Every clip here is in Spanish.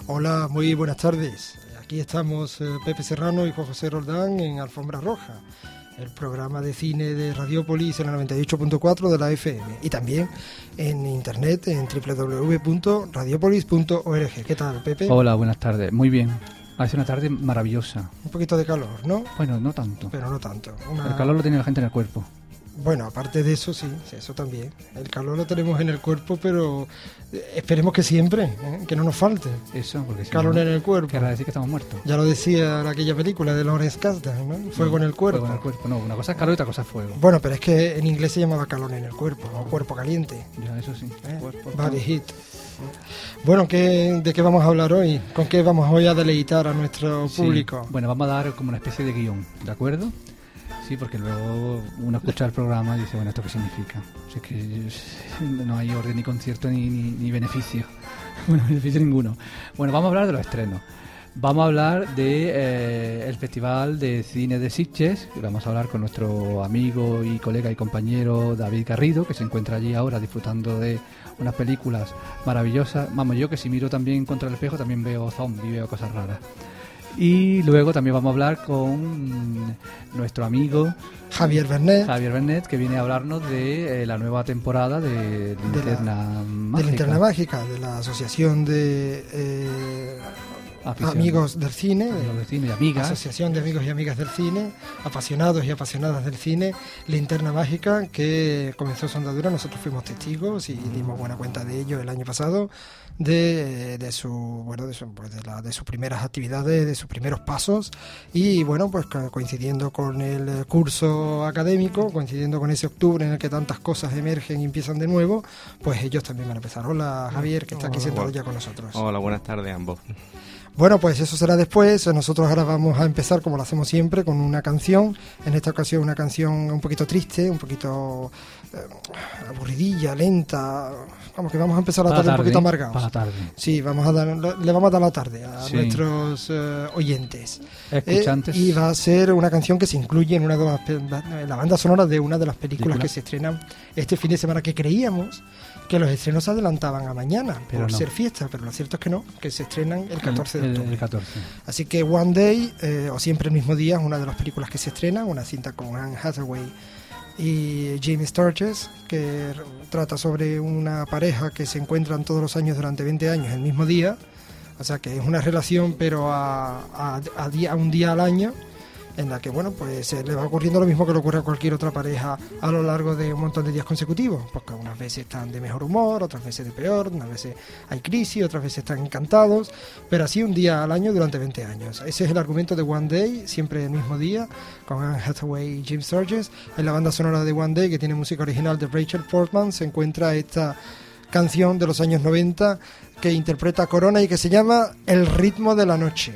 Hola, muy buenas tardes. Aquí estamos Pepe Serrano y Juan José Roldán en Alfombra Roja, el programa de cine de Radiópolis en la 98.4 de la FM y también en internet en www.radiopolis.org. ¿Qué tal, Pepe? Hola, buenas tardes. Muy bien. Hace una tarde maravillosa. Un poquito de calor, ¿no? Bueno, no tanto. Pero no tanto. El calor lo tiene la gente en el cuerpo. Bueno, aparte de eso, sí, eso también. El calor lo tenemos en el cuerpo, pero esperemos que siempre, que no nos falte. Eso, porque si calor no, en el cuerpo. Querrá decir que estamos muertos. Ya lo decía en aquella película de Lawrence Kasdan, ¿no? Fuego en el cuerpo. Fuego en el cuerpo, no. Una cosa es calor y otra cosa es fuego. Bueno, pero es que en inglés se llamaba calor en el cuerpo, o cuerpo caliente. Ya, eso sí. Body heat. Bueno, ¿de qué vamos a hablar hoy? ¿Con qué vamos hoy a deleitar a nuestro público? Bueno, vamos a dar como una especie de guión, ¿de acuerdo? Sí, porque luego uno escucha el programa y dice, bueno, ¿esto qué significa? O sea, que no hay orden ni concierto ni beneficio. Bueno, beneficio ninguno. Bueno, vamos a hablar de los estrenos. Vamos a hablar de el Festival de Cine de Sitges. Vamos a hablar con nuestro amigo y colega y compañero David Garrido, que se encuentra allí ahora disfrutando de unas películas maravillosas. Vamos, yo que si miro también contra el espejo también veo zombies, veo cosas raras. Y luego también vamos a hablar con nuestro amigo Javier Bernet, que viene a hablarnos de la nueva temporada de Linterna Mágica. De Linterna Mágica, de la Asociación de Amigos del Cine, y amigas. Asociación de Amigos y Amigas del Cine, apasionados y apasionadas del cine, Linterna Mágica, que comenzó su andadura. Nosotros fuimos testigos y dimos buena cuenta de ello el año pasado, de sus primeras actividades, de sus primeros pasos, y bueno, pues coincidiendo con el curso académico, coincidiendo con ese octubre en el que tantas cosas emergen y empiezan de nuevo, pues ellos también van a empezar. Hola, Javier, que está aquí sentado ya con nosotros. Hola, buenas tardes a ambos. Bueno, pues eso será después. Nosotros ahora vamos a empezar, como lo hacemos siempre, con una canción. En esta ocasión una canción un poquito triste, un poquito aburridilla, lenta. Vamos, que vamos a empezar la tarde un poquito amargados. Para la tarde. Sí, le vamos a dar la tarde a nuestros oyentes. Escuchantes. Y va a ser una canción que se incluye en una de la banda sonora de una de las películas que se estrenan este fin de semana, que creíamos que los estrenos se adelantaban a mañana por ser fiesta, pero lo cierto es que no, que se estrenan el 14 de octubre. El 14. Así que One Day, o Siempre el mismo día, es una de las películas que se estrena, una cinta con Anne Hathaway y Jamie Sturges, que trata sobre una pareja que se encuentran todos los años durante 20 años el mismo día, o sea que es una relación pero a un día al año, en la que bueno, pues le va ocurriendo lo mismo que le ocurre a cualquier otra pareja a lo largo de un montón de días consecutivos, porque unas veces están de mejor humor, otras veces de peor, unas veces hay crisis, otras veces están encantados, pero así un día al año durante 20 años. Ese es el argumento de One Day, siempre el mismo día, con Anne Hathaway y Jim Sturges. En la banda sonora de One Day, que tiene música original de Rachel Portman, se encuentra esta canción de los años 90 que interpreta Corona y que se llama El ritmo de la noche.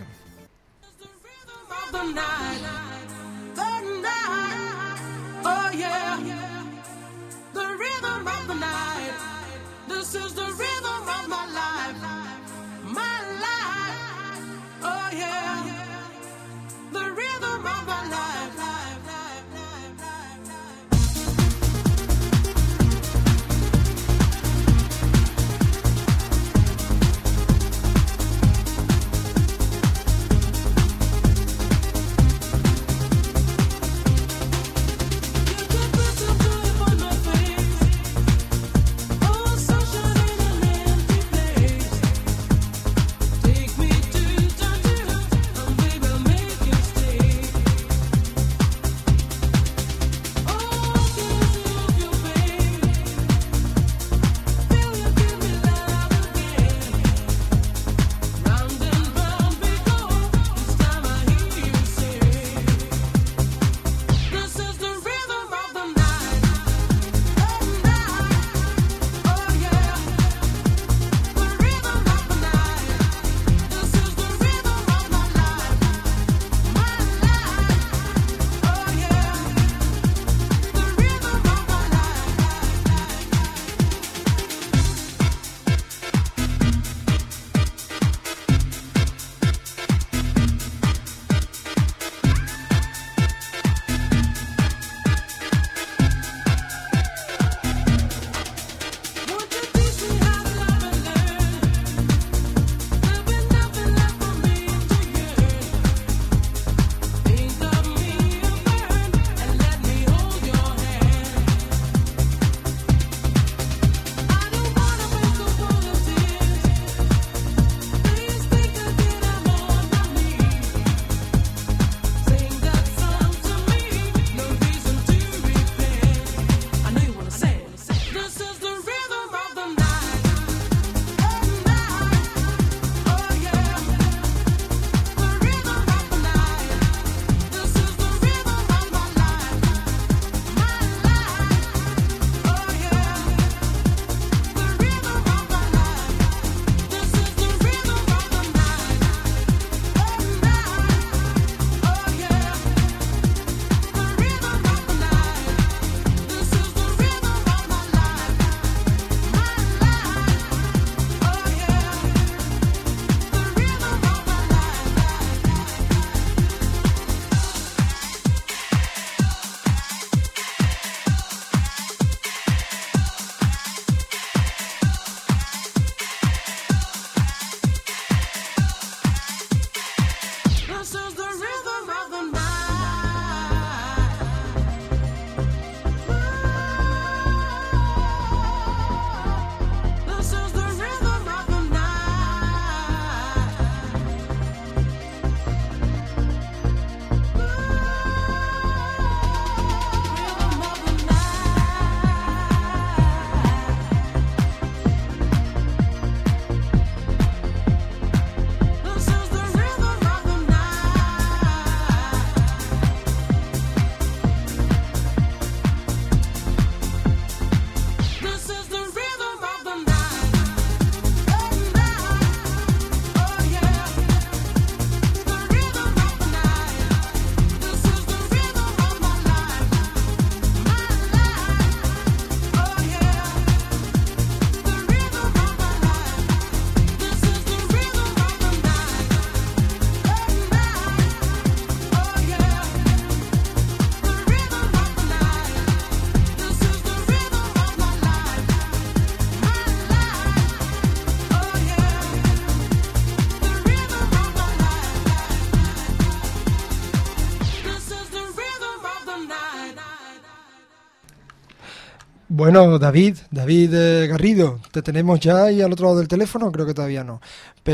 Bueno, David Garrido, te tenemos ya ahí al otro lado del teléfono, creo que todavía no.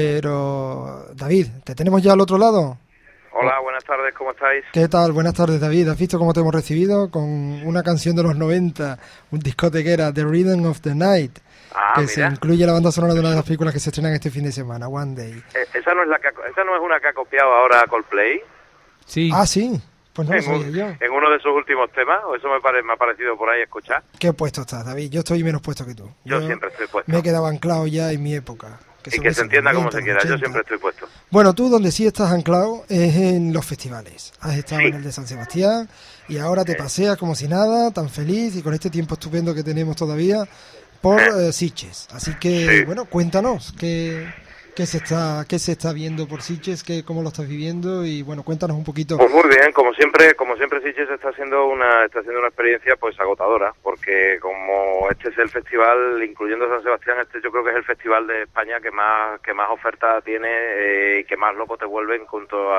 Pero, David, ¿te tenemos ya al otro lado? Hola, buenas tardes, ¿cómo estáis? ¿Qué tal? Buenas tardes, David. ¿Has visto cómo te hemos recibido? Con una canción de los 90, un discotequera, The Rhythm of the Night, que mira. se incluye la banda sonora de una de las películas que se estrenan este fin de semana, One Day. ¿Esa no es una que ha copiado ahora Coldplay? Sí. Ah, sí. Pues no lo sabía yo. En uno de sus últimos temas, o eso me ha parecido por ahí escuchar. ¿Qué puesto estás, David? Yo estoy menos puesto que tú. Yo siempre estoy puesto. Me he quedado anclado ya en mi época. Y que se entienda como se quiera, 80. yo siempre estoy puesto. Bueno, tú donde sí estás anclado es en los festivales. Has estado Sí. en el de San Sebastián y ahora te paseas como si nada, tan feliz y con este tiempo estupendo que tenemos todavía por Sitges. Así que, Sí. bueno, cuéntanos qué se está viendo por Sitges, cómo lo estás viviendo y, bueno, cuéntanos un poquito. Pues muy bien, como siempre Sitges está haciendo una experiencia pues agotadora, porque como este es el festival, incluyendo San Sebastián, yo creo que es el festival de España que más oferta tiene y que más loco te vuelve en cuanto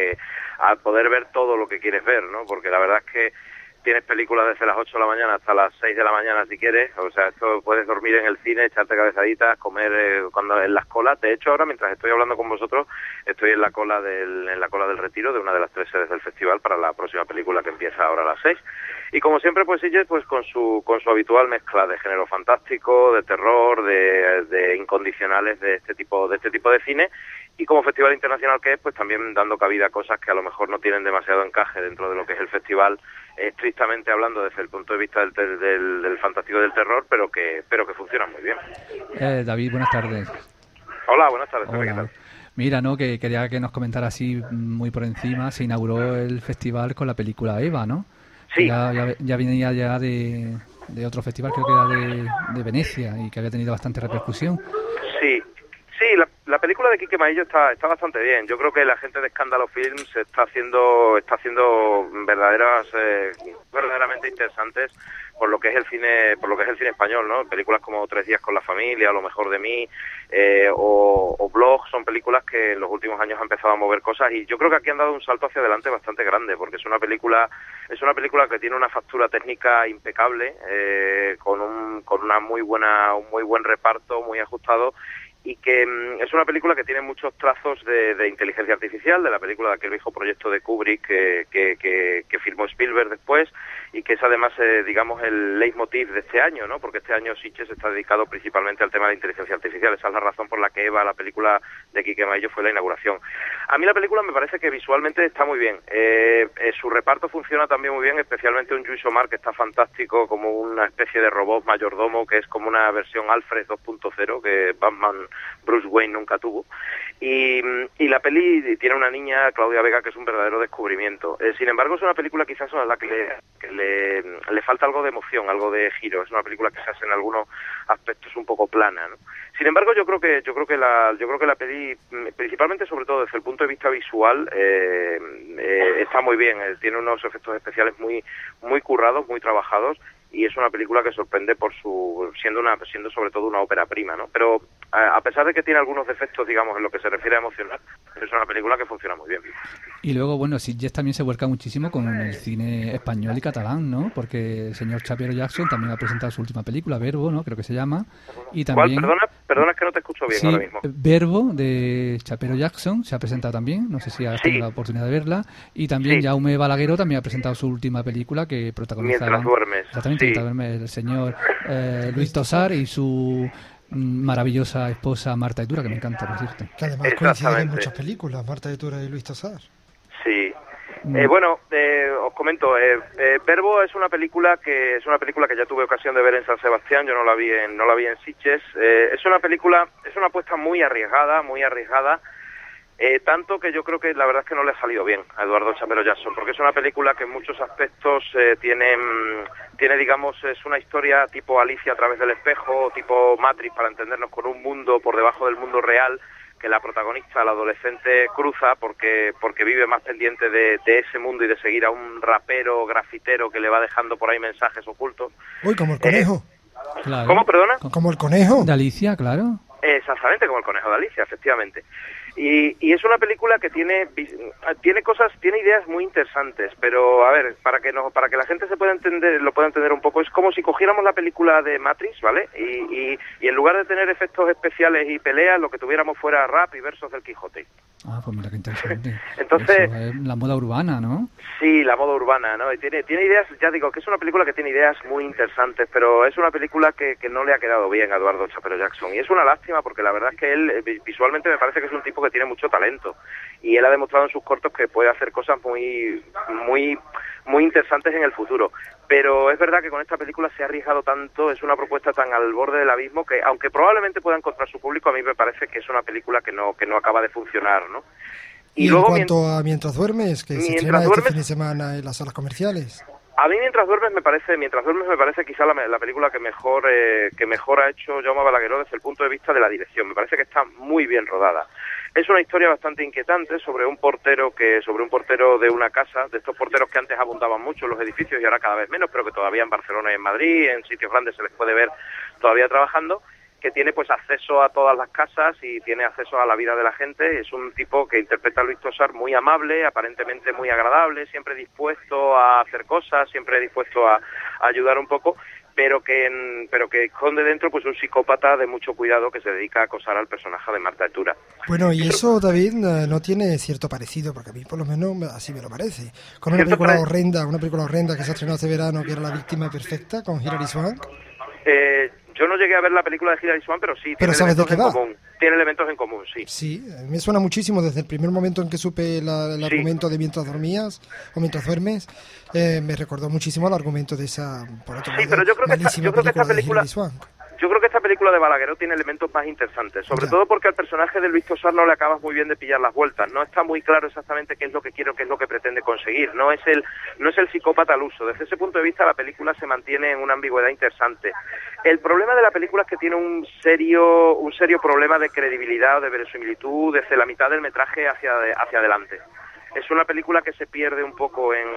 a poder ver todo lo que quieres ver, ¿no? Porque la verdad es que tienes películas desde las 8 de la mañana hasta las 6 de la mañana si quieres, o sea, esto puedes dormir en el cine, echarte cabezaditas, comer cuando en las colas. De hecho, ahora mientras estoy hablando con vosotros, estoy en la cola del retiro de una de las 3 sedes del festival para la próxima película que empieza ahora a las 6. Y como siempre, pues Sitges, pues con su habitual mezcla de género fantástico, de terror, de incondicionales de este tipo de cine. Y como festival internacional que es, pues también dando cabida a cosas que a lo mejor no tienen demasiado encaje dentro de lo que es el festival, estrictamente hablando desde el punto de vista del fantástico y del terror, pero que funcionan muy bien. David, buenas tardes. Hola, buenas tardes. Hola. ¿Qué tal? Mira, no, que quería que nos comentara así muy por encima. Se inauguró el festival con la película Eva, ¿no? Sí. Ya venía ya de otro festival, creo que era de Venecia, y que había tenido bastante repercusión. Sí, la película de Quique Maillo está bastante bien. Yo creo que la gente de Escándalo Films está haciendo verdaderamente interesantes por lo que es el cine español, ¿no? Películas como 3 días con la familia, Lo mejor de mí, o Blog, son películas que en los últimos años han empezado a mover cosas, y yo creo que aquí han dado un salto hacia adelante bastante grande, porque es una película que tiene una factura técnica impecable, con un muy buen reparto, muy ajustado, y que es una película que tiene muchos trazos de inteligencia artificial, de la película de aquel viejo proyecto de Kubrick que firmó Spielberg después, y que es además, digamos, el leitmotiv de este año, ¿no? Porque este año Sitges está dedicado principalmente al tema de inteligencia artificial. Esa es la razón por la que Eva, la película de Quique Maillo, fue la inauguración. A mí la película me parece que visualmente está muy bien. Su reparto funciona también muy bien, especialmente un Lluís Omar que está fantástico, como una especie de robot mayordomo, que es como una versión Alfred 2.0 que Batman Bruce Wayne nunca tuvo. Y la peli tiene una niña, Claudia Vega, que es un verdadero descubrimiento. Sin embargo, es una película quizás a la que le falta algo de emoción, algo de giro. Es una película que se hace en algunos aspectos un poco plana, ¿no? Sin embargo, yo creo que la peli, principalmente sobre todo desde el punto de vista visual, está muy bien. Tiene unos efectos especiales muy currados, muy trabajados, y es una película que sorprende por siendo sobre todo una ópera prima, ¿no? Pero a pesar de que tiene algunos defectos, digamos, en lo que se refiere a emocionar, es una película que funciona muy bien. Y luego, bueno, Sitges también se vuelca muchísimo con el cine español y catalán, ¿no? Porque el señor Chapero Jackson también ha presentado su última película, Verbo, ¿no? Creo que se llama. Y también... ¿Cuál? Perdona, es que no te escucho bien ahora mismo. Verbo, de Chapero Jackson, se ha presentado también, no sé si has tenido la oportunidad de verla. Y también Jaume Balagueró también ha presentado su última película, que protagonizaba... Mientras duermes. Exactamente, Mientras duermes, el señor Luis Tosar y su maravillosa esposa Marta de Tura, que me encanta, por cierto. Que además coinciden en muchas películas, Marta de Tura y Luis Tosar. Sí. Os comento, Verbo es una película que ya tuve ocasión de ver en San Sebastián. Yo no la vi en Sitges. Es una apuesta muy arriesgada, tanto que yo creo que la verdad es que no le ha salido bien a Eduardo Chapero Jackson, porque es una película que en muchos aspectos tiene, digamos, es una historia tipo Alicia a través del espejo, tipo Matrix, para entendernos, con un mundo por debajo del mundo real, que la protagonista, la adolescente, cruza porque vive más pendiente de ese mundo y de seguir a un rapero grafitero que le va dejando por ahí mensajes ocultos. Uy, como el conejo. Claro. ¿Cómo, perdona? Como el conejo. De Alicia, claro. Exactamente, como el conejo de Alicia, efectivamente. Y es una película que tiene cosas, tiene ideas muy interesantes, pero a ver, para que la gente se pueda entender, lo pueda entender un poco, es como si cogiéramos la película de Matrix, ¿vale? Y en lugar de tener efectos especiales y peleas, lo que tuviéramos fuera rap y versos del Quijote. Ah, pues mira qué interesante. Entonces, eso es la moda urbana, ¿no? Sí, la moda urbana, ¿no? Y tiene ideas, ya digo, que es una película que tiene ideas muy interesantes, pero es una película que no le ha quedado bien a Eduardo Chapero Jackson. Y es una lástima porque la verdad es que él visualmente me parece que es un tipo que tiene mucho talento. Y él ha demostrado en sus cortos que puede hacer cosas muy interesantes en el futuro. Pero es verdad que con esta película se ha arriesgado tanto, es una propuesta tan al borde del abismo que, aunque probablemente pueda encontrar su público, a mí me parece que es una película que no acaba de funcionar, ¿no? Y luego, en cuanto a Mientras duermes, que se estrena este fin de semana en las salas comerciales. A mí Mientras duermes me parece quizá la película que mejor ha hecho Jaume Balagueró desde el punto de vista de la dirección. Me parece que está muy bien rodada. Es una historia bastante inquietante sobre un portero de una casa, de estos porteros que antes abundaban mucho en los edificios y ahora cada vez menos, pero que todavía en Barcelona y en Madrid, en sitios grandes se les puede ver todavía trabajando, que tiene pues acceso a todas las casas y tiene acceso a la vida de la gente. Es un tipo que interpreta a Luis Tosar muy amable, aparentemente muy agradable, siempre dispuesto a hacer cosas, siempre dispuesto a ayudar un poco, pero que esconde dentro pues un psicópata de mucho cuidado que se dedica a acosar al personaje de Marta Etura. Bueno, y eso, David, no tiene cierto parecido, porque a mí por lo menos así me lo parece. Con una película horrenda que se estrenó hace verano, que era La víctima perfecta, con Hilary Swank. Yo no llegué a ver la película de Hilary Swank, pero sí, ¿Pero sabes de qué va? Tiene elementos en común, sí. Sí, me suena muchísimo desde el primer momento en que supe el argumento de Mientras dormías o Mientras duermes, me recordó muchísimo el argumento de esa, por otro lado, pero yo creo que esta película de Hilary Swank. Yo creo que esta película de Balagueró tiene elementos más interesantes, sobre todo porque al personaje de Luis Tosar no le acabas muy bien de pillar las vueltas, no está muy claro exactamente qué es lo que quiere o qué es lo que pretende conseguir, no es el psicópata al uso. Desde ese punto de vista la película se mantiene en una ambigüedad interesante. El problema de la película es que tiene un serio problema de credibilidad, de verosimilitud desde la mitad del metraje hacia adelante. Es una película que se pierde un poco en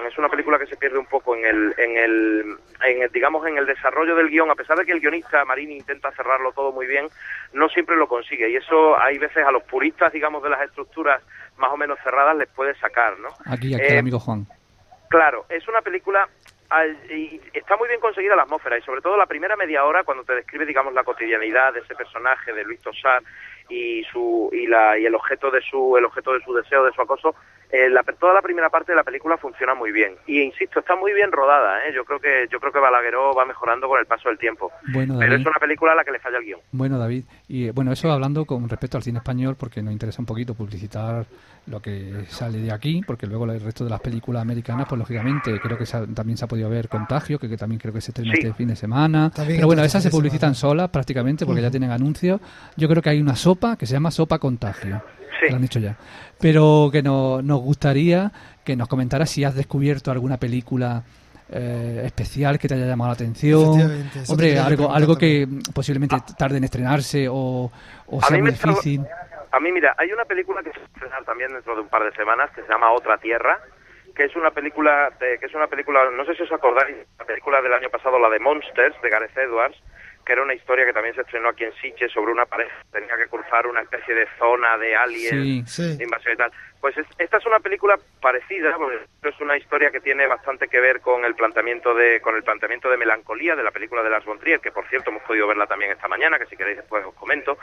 el desarrollo del guión, a pesar de que el guionista Marini intenta cerrarlo todo muy bien, no siempre lo consigue, y eso hay veces a los puristas, digamos, de las estructuras más o menos cerradas les puede sacar, ¿no? Aquí el amigo Juan. Claro, es una película y está muy bien conseguida la atmósfera, y sobre todo la primera media hora, cuando te describe, digamos, la cotidianidad de ese personaje de Luis Tosar y el objeto de su deseo, de su acoso. Toda la primera parte de la película funciona muy bien, y insisto, está muy bien rodada, ¿eh? Yo creo que Balagueró va mejorando con el paso del tiempo. Bueno, David, pero es una película a la que le falla el guión. Bueno, David, y bueno, eso hablando con respecto al cine español, porque nos interesa un poquito publicitar lo que sale de aquí, porque luego el resto de las películas americanas, pues lógicamente creo que también se ha podido ver Contagio, que también creo que se estrena este fin de semana, pero bueno, esas se publicitan solas prácticamente porque ya tienen anuncios. Yo creo que hay una sopa que se llama Sopa Contagio. Sí. Lo han dicho ya. Pero que nos gustaría que nos comentaras si has descubierto alguna película especial que te haya llamado la atención. Hombre, algo que posiblemente tarde en estrenarse o sea muy difícil. A mí, mira, hay una película que se va a estrenar también dentro de un par de semanas que se llama Otra Tierra, que es una película, no sé si os acordáis, la película del año pasado, la de Monsters, de Gareth Edwards, que era una historia que también se estrenó aquí en Sitges sobre una pareja que tenía que cruzar una especie de zona de aliens, de invasión y tal. Pues esta es una película parecida, porque es una historia que tiene bastante que ver con el planteamiento de melancolía de la película de Lars von Trier, que por cierto hemos podido verla también esta mañana, que si queréis después os comento.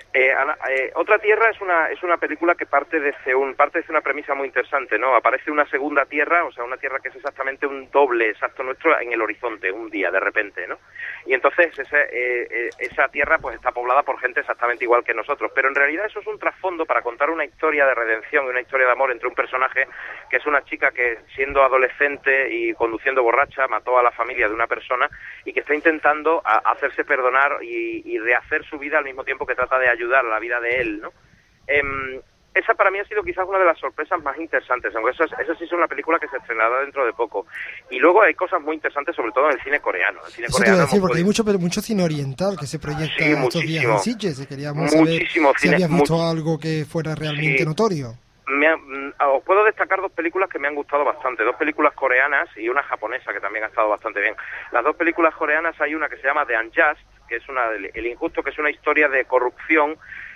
Otra Tierra es una película que parte desde una premisa muy interesante, ¿no? Aparece una segunda Tierra, o sea, una Tierra que es exactamente un doble exacto nuestro en el horizonte, un día de repente, ¿no? Y entonces esa Tierra pues está poblada por gente exactamente igual que nosotros, pero en realidad eso es un trasfondo para contar una historia de redención y una historia de amor entre un personaje que es una chica que, siendo adolescente y conduciendo borracha, mató a la familia de una persona y que está intentando hacerse perdonar y rehacer su vida al mismo tiempo que trata de ayudar a la vida de él, ¿no? Esa para mí ha sido quizás una de las sorpresas más interesantes, aunque esa sí es una película que se estrenará dentro de poco. Y luego hay cosas muy interesantes, sobre todo en el cine coreano. El cine Eso te iba a decir, porque hay mucho cine oriental que se proyecta estos días en Sitges, y queríamos saber si habías visto algo que fuera realmente notorio. Os puedo destacar dos películas que me han gustado bastante, dos películas coreanas y una japonesa que también ha estado bastante bien. Las dos películas coreanas, hay una que se llama The Unjust, que es El Injusto, que es una historia de corrupción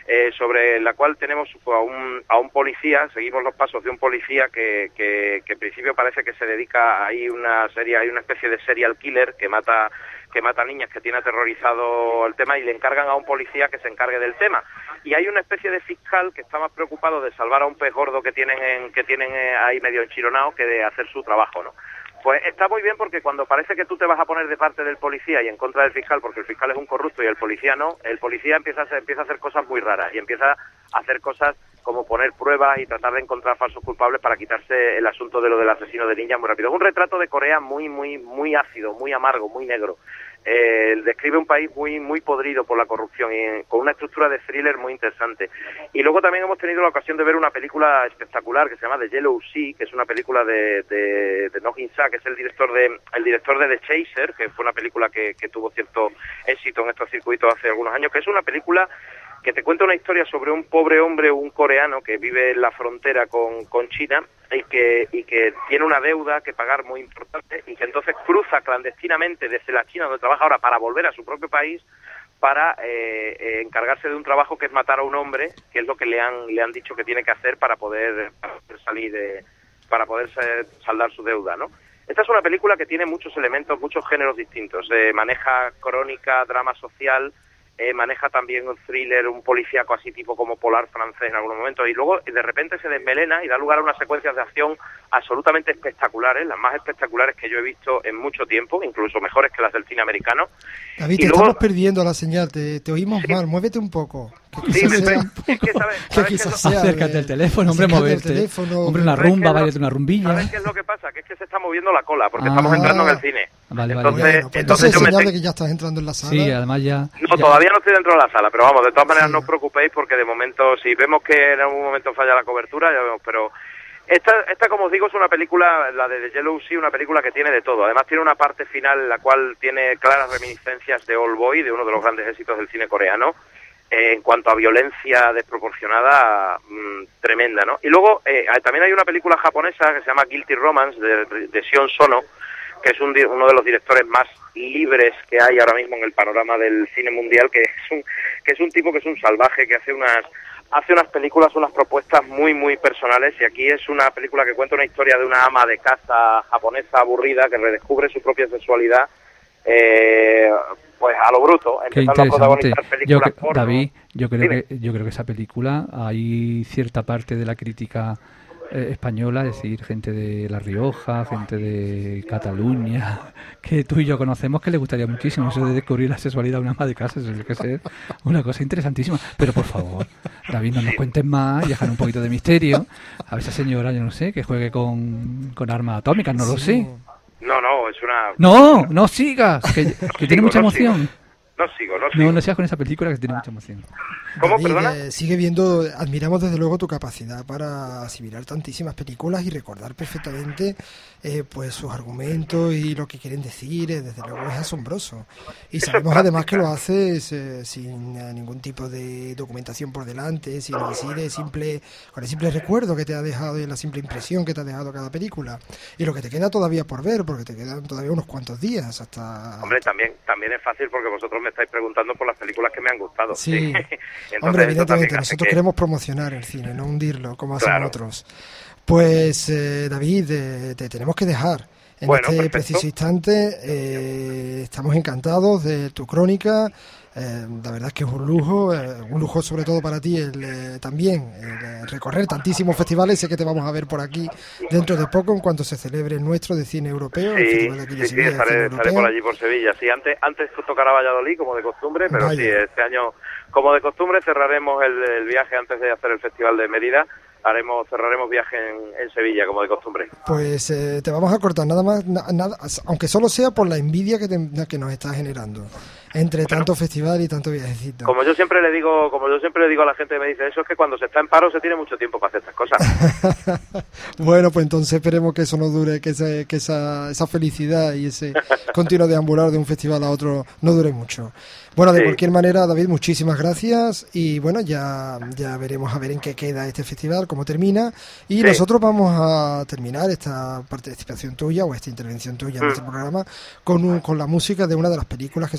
sobre la cual tenemos a un policía, seguimos los pasos de un policía que en principio parece que se dedica, hay una especie de serial killer que mata niñas, que tiene aterrorizado el tema, y le encargan a un policía que se encargue del tema. Y hay una especie de fiscal que está más preocupado de salvar a un pez gordo que tienen ahí medio enchironado que de hacer su trabajo, ¿no? Pues está muy bien, porque cuando parece que tú te vas a poner de parte del policía y en contra del fiscal, porque el fiscal es un corrupto y el policía no, el policía empieza a hacer cosas muy raras y empieza a hacer cosas como poner pruebas y tratar de encontrar falsos culpables para quitarse el asunto de lo del asesino de niñas muy rápido. Es un retrato de Corea muy ácido, muy amargo, muy negro. Describe un país muy podrido por la corrupción y con una estructura de thriller muy interesante. Y luego también hemos tenido la ocasión de ver una película espectacular que se llama The Yellow Sea, que es una película de No Hin-sa, que es el director de The Chaser, que fue una película que tuvo cierto éxito en estos circuitos hace algunos años, que es una película que te cuenta una historia sobre un pobre hombre, un coreano que vive en la frontera con China y que tiene una deuda que pagar muy importante, y que entonces cruza clandestinamente desde la China donde trabaja ahora para volver a su propio país para encargarse de un trabajo que es matar a un hombre, que es lo que le han dicho que tiene que hacer para poder saldar su deuda, ¿no? Esta es una película que tiene muchos elementos, muchos géneros distintos. Maneja crónica, drama social, maneja también un thriller, un policíaco así tipo como Polar francés en algunos momentos, y luego de repente se desmelena y da lugar a unas secuencias de acción absolutamente espectaculares, las más espectaculares que yo he visto en mucho tiempo, incluso mejores que las del cine americano. David, te estamos perdiendo la señal, te oímos mal, muévete un poco. Sí, es que sabes acércate al teléfono, hombre, moverte. Hombre, una rumba, váyate una rumbilla. ¿Sabes qué es lo que pasa? Que es que se está moviendo la cola, porque estamos entrando en el cine. Vale, entonces es señal de que ya estás entrando en la sala. Sí, además ya... No, todavía no estoy dentro de la sala, pero vamos, de todas maneras no os preocupéis, porque de momento, si vemos que en algún momento falla la cobertura, ya vemos, pero... Esta, como os digo, es una película, la de The Yellow Sea, una película que tiene de todo. Además tiene una parte final en la cual tiene claras reminiscencias de Old Boy, de uno de los grandes éxitos del cine coreano, en cuanto a violencia desproporcionada, tremenda, ¿no? Y luego también hay una película japonesa que se llama Guilty Romance, de Sion Sono, que es uno de los directores más libres que hay ahora mismo en el panorama del cine mundial, que es un tipo que es un salvaje, que hace unas películas, unas propuestas muy personales, y aquí es una película que cuenta una historia de una ama de casa japonesa aburrida que redescubre su propia sexualidad, pues a lo bruto, empezando a protagonizar películas porno. David, yo creo que esa película, hay cierta parte de la crítica española, es decir, gente de La Rioja, gente de Cataluña, que tú y yo conocemos, que le gustaría muchísimo eso de descubrir la sexualidad de una ama de casa. Eso es que ser una cosa interesantísima. Pero por favor, David, no nos cuentes más y dejar un poquito de misterio. A esa señora, yo no sé, que juegue con armas atómicas, no lo sé. No, es una... No sigas, que tiene mucha emoción. No sigo. No sigas con esa película, que tiene mucha emoción. ¿Cómo, David, perdona? Sigue viendo, admiramos desde luego tu capacidad para asimilar tantísimas películas y recordar perfectamente pues sus argumentos y lo que quieren decir. Desde luego es asombroso. Y sabemos además que lo haces sin ningún tipo de documentación por delante, sino así con el simple recuerdo que te ha dejado y la simple impresión que te ha dejado cada película. Y lo que te queda todavía por ver, porque te quedan todavía unos cuantos días hasta... Hombre, también es fácil, porque vosotros me estáis preguntando por las películas que me han gustado. Sí. Entonces, hombre, evidentemente, nosotros queremos promocionar el cine, no hundirlo como hacen otros. Pues, David, te tenemos que dejar. En este preciso instante estamos encantados de tu crónica. La verdad es que es un lujo sobre todo para ti también recorrer tantísimos festivales. Sé que te vamos a ver por aquí dentro de poco en cuanto se celebre el nuestro de cine europeo. Sí, estaré por allí, por Sevilla. Sí, antes tocará Valladolid como de costumbre, pero sí, este año como de costumbre cerraremos el viaje antes de hacer el Festival de Mérida. Cerraremos viaje en Sevilla, como de costumbre. Pues te vamos a cortar nada más, aunque solo sea por la envidia que nos está generando entre tanto festival y tanto viajecito. Como yo siempre le digo a la gente que me dice eso, es que cuando se está en paro se tiene mucho tiempo para hacer estas cosas. Bueno, pues entonces esperemos que eso no dure, que esa felicidad y ese continuo deambular de un festival a otro no dure mucho. Bueno, de cualquier manera, David, muchísimas gracias y bueno, ya veremos a ver en qué queda este festival, cómo termina, y nosotros vamos a terminar esta participación tuya o esta intervención tuya en este programa con la música de una de las películas que se han podido ver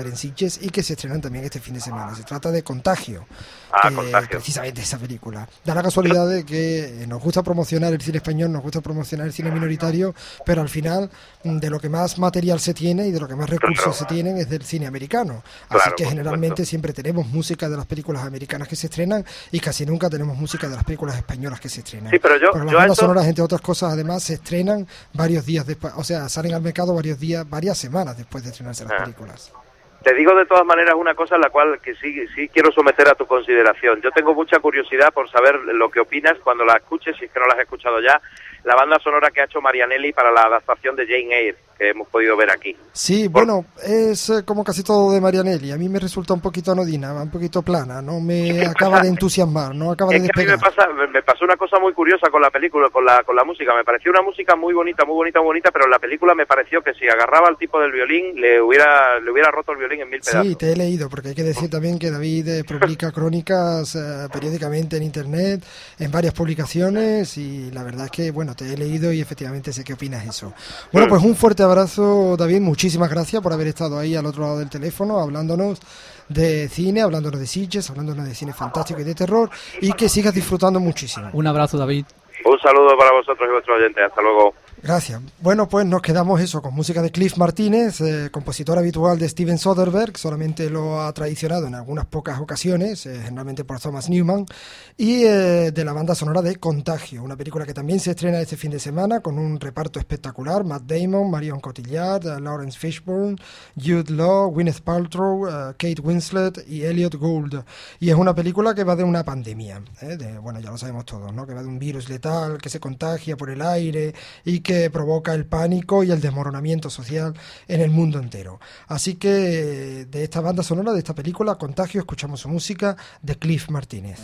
ver en Sitges y que se estrenan también este fin de semana. Se trata de Contagio, Contagio. precisamente esa película. Da la casualidad de que nos gusta promocionar el cine español, nos gusta promocionar el cine minoritario, pero al final de lo que más material se tiene y de lo que más recursos se tienen es del cine americano. Así que generalmente siempre tenemos música de las películas americanas que se estrenan y casi nunca tenemos música de las películas españolas que se estrenan. Sí, pero las bandas sonoras, entre otras cosas, además se estrenan varios días después, o sea, salen al mercado varias semanas después de estrenarse las películas. Te digo de todas maneras una cosa en la cual que sí quiero someter a tu consideración. Yo tengo mucha curiosidad por saber lo que opinas cuando la escuches, si es que no la has escuchado ya, la banda sonora que ha hecho Marianelli para la adaptación de Jane Eyre, que hemos podido ver aquí. Sí, bueno, es como casi todo de Marianelli. A mí me resulta un poquito anodina, un poquito plana, no me acaba de entusiasmar, no acaba de despegar. A mí me pasó una cosa muy curiosa con la película, con la música. Me pareció una música muy bonita, pero en la película me pareció que si agarraba al tipo del violín, le hubiera roto el violín en mil pedazos. Sí, te he leído, porque hay que decir también que David publica crónicas periódicamente en internet, en varias publicaciones, y la verdad es que, bueno, te he leído y efectivamente sé qué opinas eso. Bueno, pues un fuerte abrazo, David, muchísimas gracias por haber estado ahí al otro lado del teléfono, hablándonos de cine, hablándonos de Sitges, hablándonos de cine fantástico y de terror, y que sigas disfrutando muchísimo. Un abrazo, David. Un saludo para vosotros y vuestros oyentes, hasta luego. Gracias. Bueno, pues nos quedamos eso con música de Cliff Martínez, compositor habitual de Steven Soderbergh, solamente lo ha traicionado en algunas pocas ocasiones, generalmente por Thomas Newman, y de la banda sonora de Contagio, una película que también se estrena este fin de semana con un reparto espectacular: Matt Damon, Marion Cotillard, Lawrence Fishburne, Jude Law, Gwyneth Paltrow, Kate Winslet y Elliot Gould. Y es una película que va de una pandemia, bueno, ya lo sabemos todos, ¿no? Que va de un virus letal que se contagia por el aire y que provoca el pánico y el desmoronamiento social en el mundo entero. Así que de esta banda sonora, de esta película, Contagio, escuchamos su música de Cliff Martínez.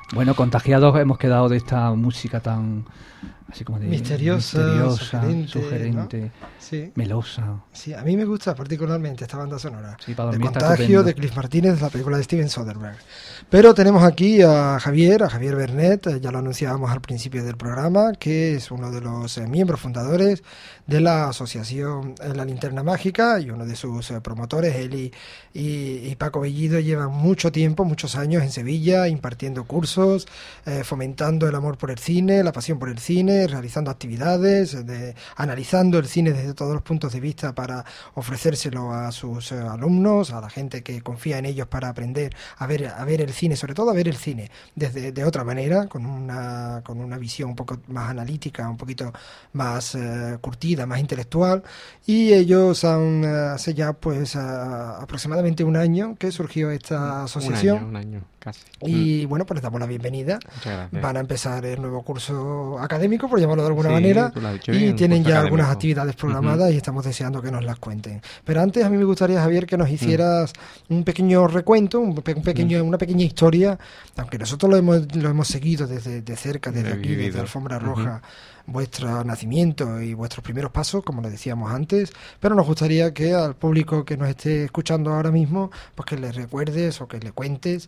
Bueno, contagiados hemos quedado de esta música tan... así como de misteriosa, sugerente, ¿no? Sí. melosa. Sí, a mí me gusta particularmente esta banda sonora. Sí, para de dormir está Contagio, estupendo. de Cliff Martínez, de la película de Steven Soderbergh. Pero tenemos aquí a Javier Bernet, ya lo anunciábamos al principio del programa, que es uno de los miembros fundadores de la asociación La Linterna Mágica y uno de sus promotores. Él y Paco Bellido llevan mucho tiempo, muchos años en Sevilla, impartiendo cursos, fomentando el amor por el cine, la pasión por el cine, realizando actividades, analizando el cine desde todos los puntos de vista para ofrecérselo a sus alumnos, a la gente que confía en ellos para aprender a ver el cine, sobre todo a ver el cine de otra manera, con una visión un poco más analítica, un poquito más curtida, más intelectual. Y ellos hace ya pues aproximadamente un año que surgió esta asociación. Un año, casi. Y bueno, pues les damos la bienvenida. Muchas gracias. Van a empezar el nuevo curso académico, por llamarlo de alguna Sí, manera, tú lo has dicho y bien, tienen curso ya académico. algunas actividades programadas y estamos deseando que nos las cuenten. Pero antes a mí me gustaría, Javier, que nos hicieras un pequeño recuento, una pequeña historia, aunque nosotros lo hemos seguido de cerca, desde aquí, desde Alfombra Roja, vuestro nacimiento y vuestros primeros pasos, como le decíamos antes, pero nos gustaría que al público que nos esté escuchando ahora mismo, pues que le recuerdes o que le cuentes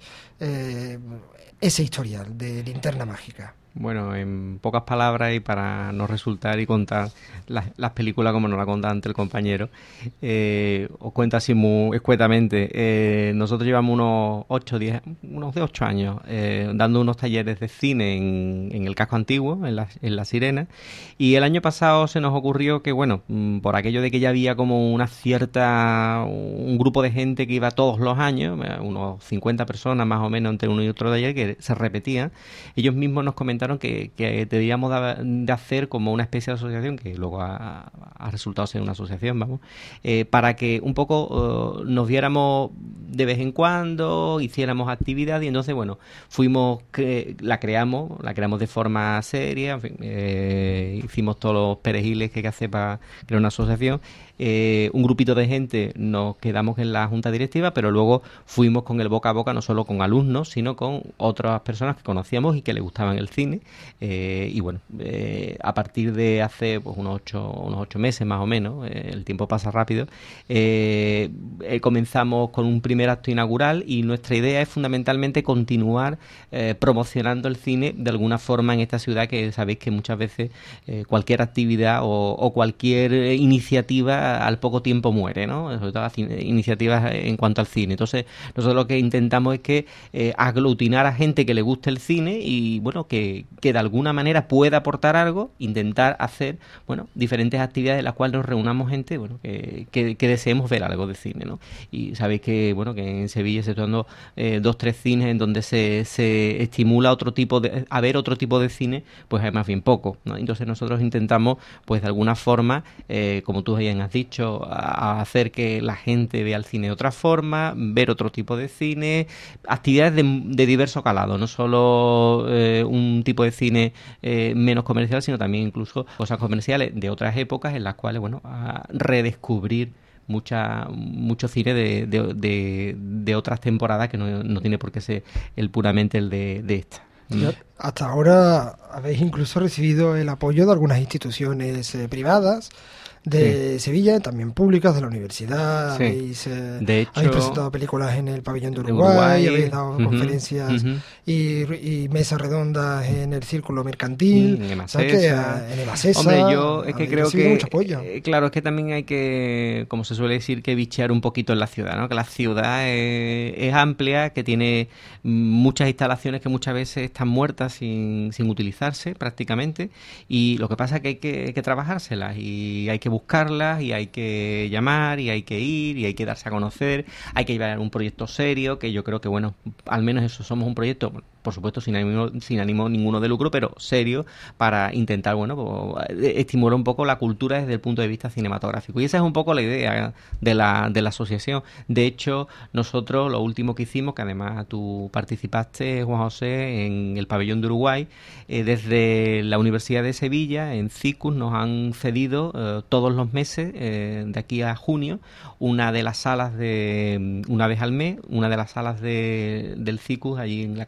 ese historial de Linterna Mágica. Bueno, en pocas palabras y para no resultar y contar las películas como nos la contaba antes el compañero, os cuento así muy escuetamente. Nosotros llevamos unos de 8 años dando unos talleres de cine en el casco antiguo, en la Sirena, y el año pasado se nos ocurrió que, bueno, por aquello de que ya había como un grupo de gente que iba todos los años, unos 50 personas más o menos entre uno y otro taller que se repetían, ellos mismos nos comentaron que debíamos de hacer como una especie de asociación, que luego ha resultado ser una asociación, vamos, para que un poco nos viéramos de vez en cuando, hiciéramos actividad, y entonces, bueno, la creamos de forma seria, en fin, hicimos todos los perejiles que hay que hacer para crear una asociación. Un grupito de gente nos quedamos en la junta directiva, pero luego fuimos con el boca a boca, no solo con alumnos, sino con otras personas que conocíamos y que les gustaban el cine. Y bueno, a partir de hace pues, unos 8 meses más o menos, el tiempo pasa rápido, comenzamos con un primer acto inaugural, y nuestra idea es fundamentalmente continuar promocionando el cine de alguna forma en esta ciudad, que sabéis que muchas veces cualquier actividad o cualquier iniciativa al poco tiempo muere, ¿no? Sobre todo iniciativas en cuanto al cine. Entonces, nosotros lo que intentamos es que aglutinar a gente que le guste el cine y, bueno, que de alguna manera pueda aportar algo, intentar hacer, bueno, diferentes actividades en las cuales nos reunamos gente, bueno, que deseemos ver algo de cine, ¿no? Y sabéis que, bueno, que en Sevilla se están dando 2-3 cines en donde se estimula a ver otro tipo de cine, pues es más bien poco, ¿no? Entonces nosotros intentamos, pues de alguna forma, como tú bien has dicho, a hacer que la gente vea el cine de otra forma, ver otro tipo de cine, actividades de diverso calado, no solo un tipo de cine menos comercial, sino también incluso cosas comerciales de otras épocas en las cuales, bueno, a redescubrir mucho cine de otras temporadas, que no tiene por qué ser puramente el de esta. Hasta ahora habéis incluso recibido el apoyo de algunas instituciones privadas de Sevilla, también públicas, de la universidad. Sí. Habéis presentado películas en el Pabellón de Uruguay, habéis dado conferencias y mesas redondas en el Círculo Mercantil, en EMASESA. Hombre, yo es que creo que mucho apoyo. Claro, es que también hay que, como se suele decir, que bichear un poquito en la ciudad, ¿no? Que la ciudad es amplia, que tiene muchas instalaciones que muchas veces están muertas sin utilizarse prácticamente, y lo que pasa es que hay que trabajárselas, y hay que buscarlas, y hay que llamar, y hay que ir, y hay que darse a conocer, hay que llevar un proyecto serio, que yo creo que, bueno, al menos eso, somos un proyecto, por supuesto sin ánimo ninguno de lucro, pero serio, para intentar, bueno, pues, estimular un poco la cultura desde el punto de vista cinematográfico. Y esa es un poco la idea de la asociación. De hecho, nosotros lo último que hicimos, que además tú participaste, Juan José, en el Pabellón de Uruguay, desde la Universidad de Sevilla, en CICUS, nos han cedido todos los meses, de aquí a junio, una de las salas una vez al mes, una de las salas del CICUS, allí en la calle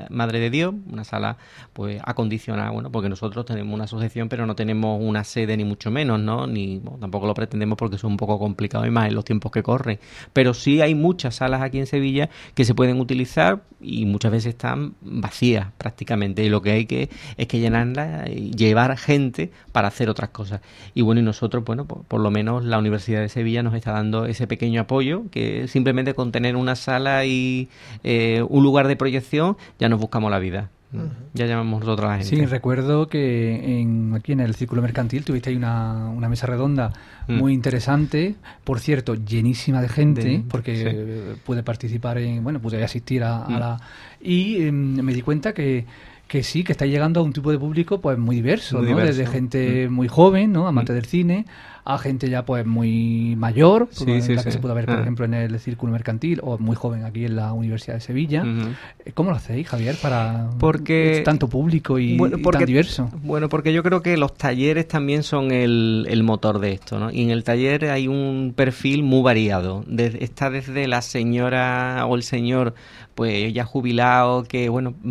Madre de Dios, una sala pues acondicionada, bueno, porque nosotros tenemos una asociación, pero no tenemos una sede ni mucho menos, ¿no? Ni bueno, tampoco lo pretendemos porque es un poco complicado y más en los tiempos que corren. Pero sí hay muchas salas aquí en Sevilla que se pueden utilizar y muchas veces están vacías prácticamente, y lo que hay que es que llenarlas y llevar gente para hacer otras cosas. Y bueno, y nosotros, bueno, por lo menos la Universidad de Sevilla nos está dando ese pequeño apoyo, que simplemente con tener una sala y un lugar de proyección ya nos buscamos la vida. Ya llamamos nosotros a la gente. Sí, recuerdo que aquí en el Círculo Mercantil tuviste ahí una mesa redonda muy interesante, por cierto, llenísima de gente, porque pude participar pude asistir a la... Y me di cuenta que sí, que está llegando a un tipo de público pues muy diverso, ¿no? Desde gente muy joven, ¿no? Amante del cine, a gente ya pues muy mayor, que se puede ver, por ejemplo, en el Círculo Mercantil, o muy joven aquí en la Universidad de Sevilla. ¿Cómo lo hacéis, Javier, para tanto público y tan diverso? Bueno, porque yo creo que los talleres también son el motor de esto, ¿no? Y en el taller hay un perfil muy variado. Está desde la señora o el señor pues ya jubilado, que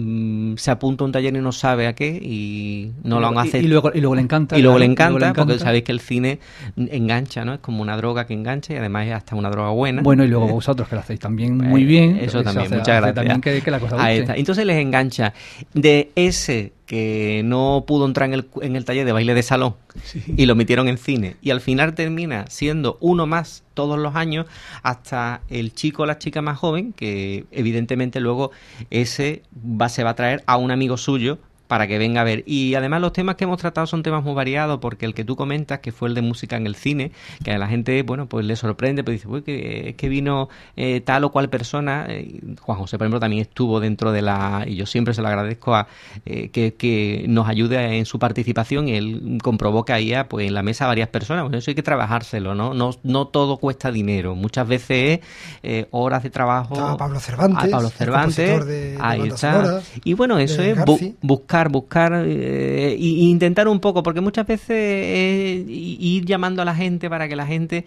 se apunta a un taller y no sabe a qué, y no lo han aceptado. Y luego le encanta. Y luego le encanta, porque sabéis que el cine engancha, ¿no? Es como una droga que engancha, y además es hasta una droga buena. Bueno, y luego vosotros, que lo hacéis también muy bien. Eso también, muchas gracias. También que la cosa guste. Ahí está. Entonces les engancha. De ese que no pudo entrar en el taller de baile de salón y lo metieron en cine, y al final termina siendo uno más todos los años, hasta el chico o la chica más joven, que evidentemente luego ese se va a traer a un amigo suyo para que venga a ver. Y además los temas que hemos tratado son temas muy variados, porque el que tú comentas, que fue el de música en el cine, que a la gente, pues le sorprende, pues dice, uy, que vino tal o cual persona. Juan José, por ejemplo, también estuvo dentro de y yo siempre se lo agradezco que nos ayude en su participación, y él comprobó que había pues en la mesa varias personas. Bueno, eso hay que trabajárselo, ¿no? No todo cuesta dinero. Muchas veces horas de trabajo. Estaba Pablo Cervantes, ahí está. Y bueno, eso es buscar e intentar un poco, porque muchas veces ir llamando a la gente para que la gente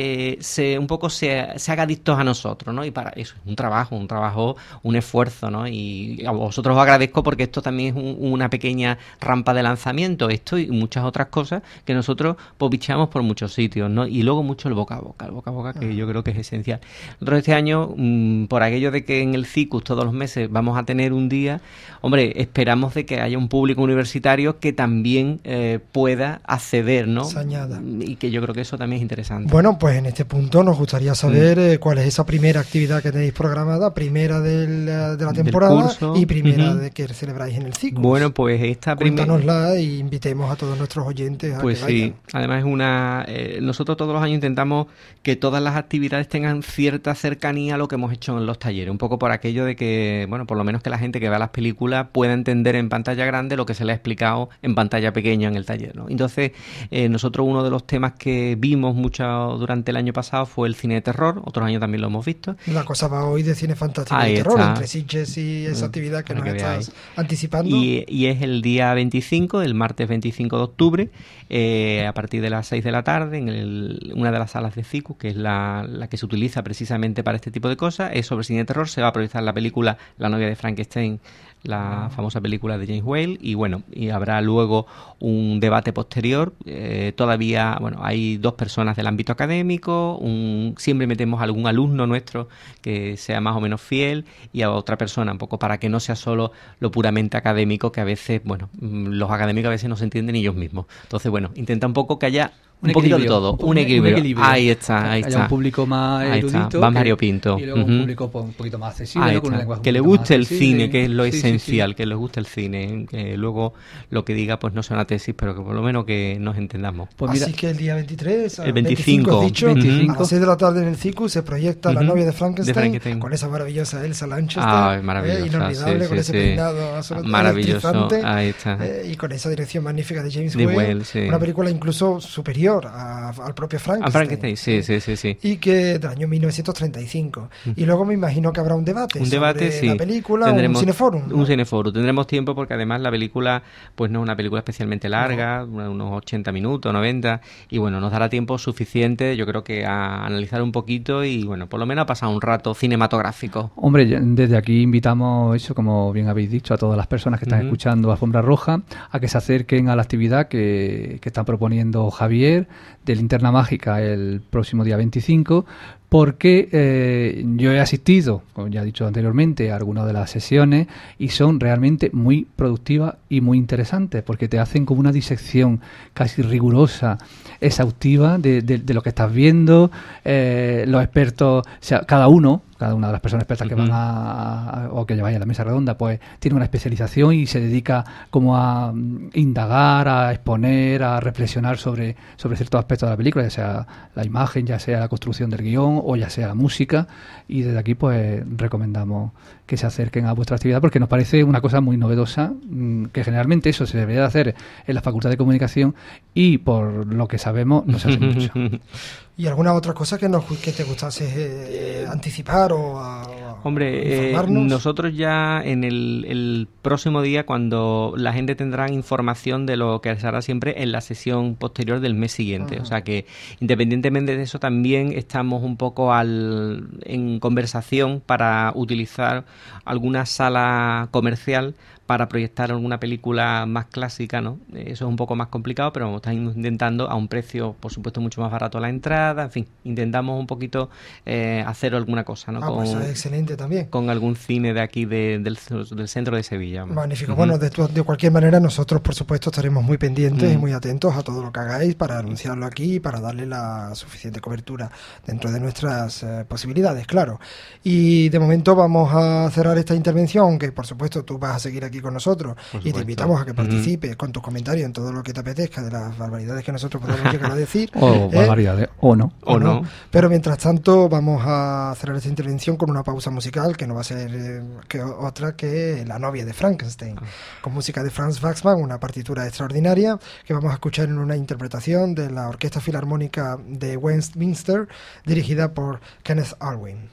se haga adictos a nosotros, ¿no? Y para eso es un trabajo, un esfuerzo, ¿no? Y a vosotros os agradezco, porque esto también es una pequeña rampa de lanzamiento, esto y muchas otras cosas que nosotros pues bicheamos por muchos sitios, ¿no? Y luego mucho el boca a boca, que yo creo que es esencial. Nosotros este año, por aquello de que en el CICUS todos los meses vamos a tener un día, hombre, esperamos de que haya un público universitario que también pueda acceder, ¿no? Se añada. Y que yo creo que eso también es interesante. Bueno, pues en este punto nos gustaría saber cuál es esa primera actividad que tenéis programada, primera de la temporada y primera de que celebráis en el CICUS. Bueno, pues esta primera... Cuéntanosla y invitemos a todos nuestros oyentes a pues que vayan. Sí, además es nosotros todos los años intentamos que todas las actividades tengan cierta cercanía a lo que hemos hecho en los talleres, un poco por aquello de que, bueno, por lo menos que la gente que vea las películas pueda entender en pantalla grande lo que se le ha explicado en pantalla pequeña en el taller, ¿no? Entonces, nosotros uno de los temas que vimos mucho durante el año pasado fue el cine de terror, otros años también lo hemos visto. La cosa va hoy de cine fantástico y terror, entre Sitges y esa actividad que nos estás anticipando. Y es el día 25, el martes 25 de octubre, a partir de las 6 de la tarde, en una de las salas de CICUS, que es la que se utiliza precisamente para este tipo de cosas. Es sobre cine de terror, se va a proyectar la película La novia de Frankenstein, la famosa película de James Whale, y bueno, y habrá luego un debate posterior. Todavía, bueno, hay 2 personas del ámbito académico, siempre metemos a algún alumno nuestro que sea más o menos fiel, y a otra persona, un poco para que no sea solo lo puramente académico, que a veces, bueno, los académicos a veces no se entienden ellos mismos. Entonces, bueno, intenta un poco que haya un poquito de todo, un equilibrio. Ahí está. Hay un público más erudito, más variopinto, y luego un público un poquito más accesible, ¿no? Con un lenguaje que le guste el cine, que es lo esencial, que les guste el cine, que luego lo que diga pues no sea una tesis, pero que por lo menos que nos entendamos. Pues mira, así que el día 23, el 25, dicho, 25. A las 6 de la tarde en el CICUS se proyecta La novia de Frankenstein, con esa maravillosa Elsa Lanchester, inolvidable, con ese peinado absolutamente maravilloso, ahí está, y con esa dirección magnífica de James Whale, una película incluso superior anterior al propio Frankenstein. A Frankenstein, sí. Y que del año 1935. Y luego me imagino que habrá un debate sobre sí. la película, un cineforum, ¿no? Un cineforum. Tendremos tiempo porque además la película pues no es una película especialmente larga, unos 80 minutos, 90, y bueno, nos dará tiempo suficiente, yo creo que a analizar un poquito y bueno, por lo menos a pasar un rato cinematográfico. Hombre, desde aquí invitamos, eso como bien habéis dicho, a todas las personas que están escuchando Alfombra Roja, a que se acerquen a la actividad que está proponiendo Javier de Linterna Mágica el próximo día 25, porque yo he asistido, como ya he dicho anteriormente, a algunas de las sesiones y son realmente muy productivas y muy interesantes, porque te hacen como una disección casi rigurosa, exhaustiva de lo que estás viendo. Los expertos, o sea, cada una de las personas expertas que van o que lleváis a la mesa redonda, pues tiene una especialización y se dedica como a indagar, a exponer, a reflexionar sobre ciertos aspectos de la película, ya sea la imagen, ya sea la construcción del guión o ya sea la música, y desde aquí pues recomendamos que se acerquen a vuestra actividad porque nos parece una cosa muy novedosa, que generalmente eso se debería de hacer en la Facultad de Comunicación y por lo que sabemos no se hace mucho. ¿Y alguna otra cosa que te gustase anticipar o Hombre, nosotros ya en el próximo día, cuando la gente tendrá información de lo que se hará siempre en la sesión posterior del mes siguiente. O sea que, independientemente de eso, también estamos un poco en conversación para utilizar alguna sala comercial para proyectar alguna película más clásica, ¿no? Eso es un poco más complicado, pero estamos intentando a un precio, por supuesto, mucho más barato a la entrada. En fin, intentamos un poquito hacer alguna cosa, ¿no? Pues eso es excelente también. Con algún cine de aquí del centro de Sevilla. Magnífico. Bueno, de cualquier manera, nosotros, por supuesto, estaremos muy pendientes y muy atentos a todo lo que hagáis para anunciarlo aquí y para darle la suficiente cobertura dentro de nuestras posibilidades, claro. Y de momento vamos a cerrar esta intervención, aunque, por supuesto, tú vas a seguir aquí con nosotros y te invitamos a que participes con tus comentarios en todo lo que te apetezca de las barbaridades que nosotros podamos llegar a decir. O barbaridades, o no. Pero mientras tanto vamos a cerrar esta intervención con una pausa musical que no va a ser otra que La novia de Frankenstein, con música de Franz Waxman, una partitura extraordinaria que vamos a escuchar en una interpretación de la Orquesta Filarmónica de Westminster dirigida por Kenneth Arwin.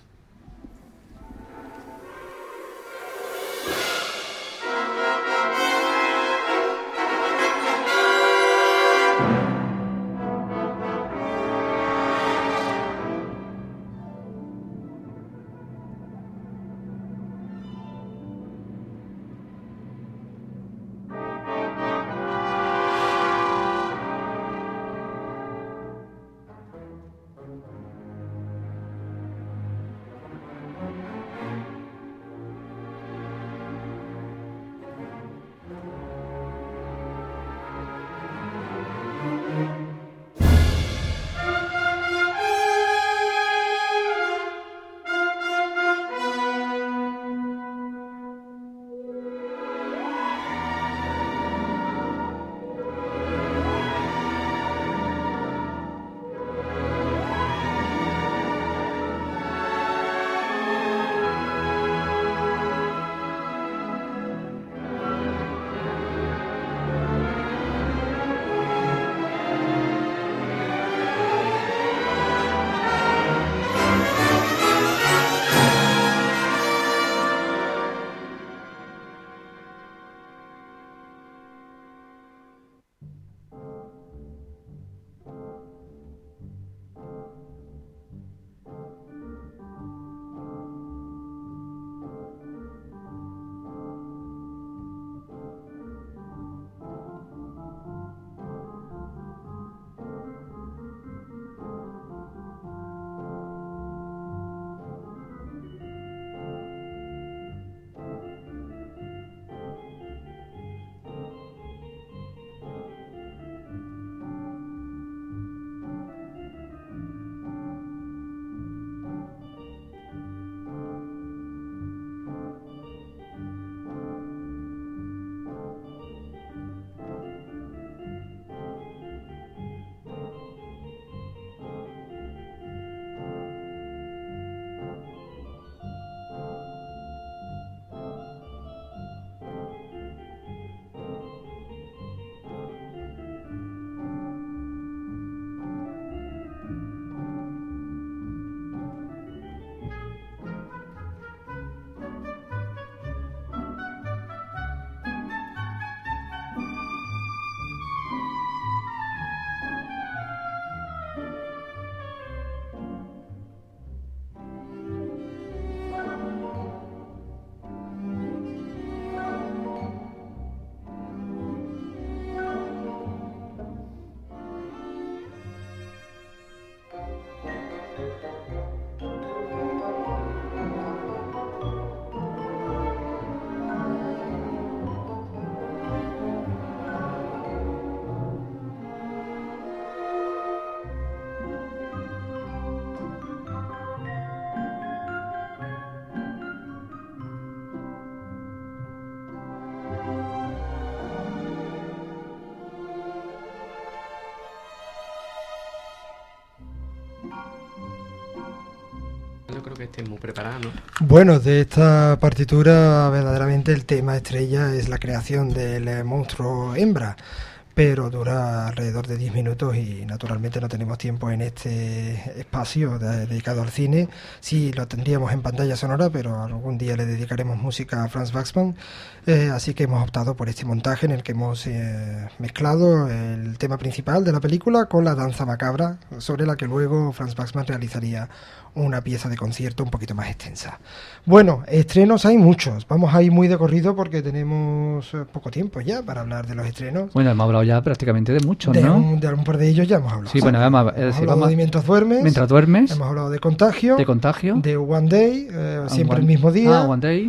Yo creo que estés muy preparado, ¿no? Bueno, de esta partitura verdaderamente el tema estrella es la creación del monstruo hembra, pero dura alrededor de 10 minutos y naturalmente no tenemos tiempo en este espacio dedicado al cine. Sí, lo tendríamos en pantalla sonora, pero algún día le dedicaremos música a Franz Waxman, así que hemos optado por este montaje en el que hemos mezclado el tema principal de la película con la danza macabra, sobre la que luego Franz Waxman realizaría una pieza de concierto un poquito más extensa. Bueno, estrenos hay muchos, vamos a ir muy de corrido porque tenemos poco tiempo ya para hablar de los estrenos. Bueno, hemos hablado ya prácticamente de muchos, ¿no? De un par de ellos ya hemos hablado. Sí, bueno, hemos hablado de Mientras duermes, hemos hablado de Contagio, de One Day, siempre el mismo día, One Day,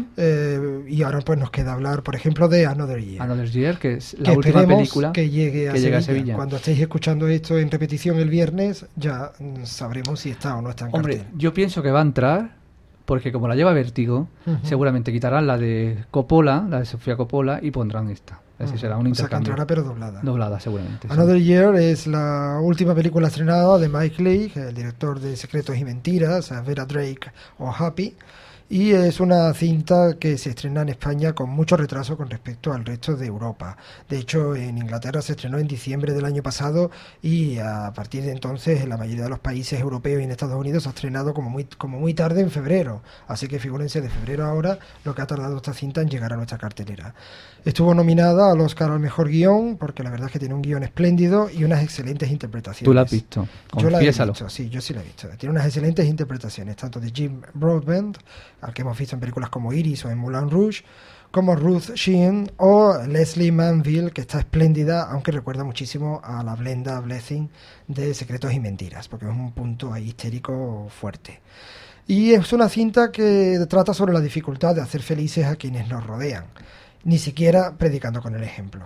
y ahora pues nos queda hablar, por ejemplo, de Another Year, que es la última película que llegue a Sevilla. Cuando estéis escuchando esto en repetición el viernes, ya sabremos si está o no está en cartel. Yo pienso que va a entrar, porque como la lleva Vértigo, seguramente quitarán la de Coppola, la de Sofía Coppola, y pondrán esta. Así será un intercambio. O sea, que entrará pero doblada. Doblada, seguramente. Another Year es la última película estrenada de Mike Leigh, el director de Secretos y Mentiras, Vera Drake o Happy. Y es una cinta que se estrena en España con mucho retraso con respecto al resto de Europa. De hecho, en Inglaterra se estrenó en diciembre del año pasado y a partir de entonces en la mayoría de los países europeos y en Estados Unidos se ha estrenado como muy tarde en febrero. Así que figúrense de febrero a ahora lo que ha tardado esta cinta en llegar a nuestra cartelera. Estuvo nominada al Oscar al Mejor Guión porque la verdad es que tiene un guión espléndido y unas excelentes interpretaciones. ¿Tú la has visto? Yo la he visto, sí, yo sí la he visto. Tiene unas excelentes interpretaciones, tanto de Jim Broadbent, al que hemos visto en películas como Iris o en Moulin Rouge, como Ruth Sheehan o Leslie Manville, que está espléndida, aunque recuerda muchísimo a la Glenda Blessing de Secretos y Mentiras, porque es un punto ahí histérico fuerte. Y es una cinta que trata sobre la dificultad de hacer felices a quienes nos rodean, ni siquiera predicando con el ejemplo.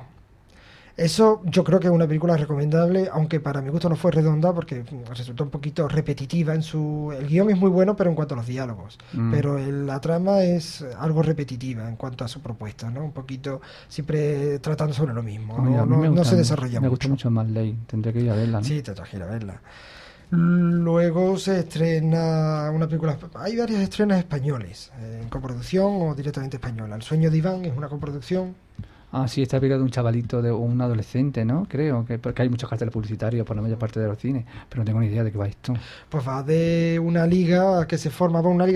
Eso yo creo que es una película recomendable, aunque para mi gusto no fue redonda porque resultó un poquito repetitiva en su... El guión es muy bueno, pero en cuanto a los diálogos. Pero la trama es algo repetitiva en cuanto a su propuesta, ¿no? Un poquito siempre tratando sobre lo mismo. No se desarrolla mucho. Me gusta mucho más Ley, tendría que ir a verla, ¿no? Sí, te traje a ir a verla. Luego se estrena una película... Hay varios estrenos españoles, en coproducción o directamente española. El sueño de Iván es una coproducción. Ah, sí, está película de un chavalito, de un adolescente, ¿no? Creo, porque hay muchos carteles publicitarios por la mayor parte de los cines, pero no tengo ni idea de qué va esto. Pues va de una liga que se forma,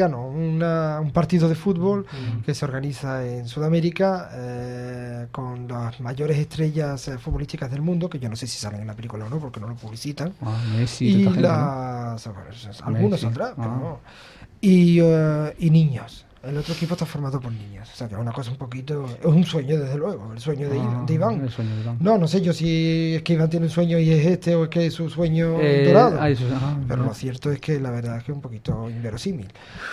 un partido de fútbol que se organiza en Sudamérica con las mayores estrellas futbolísticas del mundo, que yo no sé si salen en la película o no, porque no lo publicitan. Messi, y gente, algunos saldrán, pero no. Y niños. El otro equipo está formado por niños, o sea que es una cosa un poquito... Es un sueño, desde luego, el sueño de Iván. El sueño de Iván. No sé yo si es que Iván tiene un sueño y es este o es que es su sueño dorado. Pero lo cierto es que la verdad es que es un poquito inverosímil.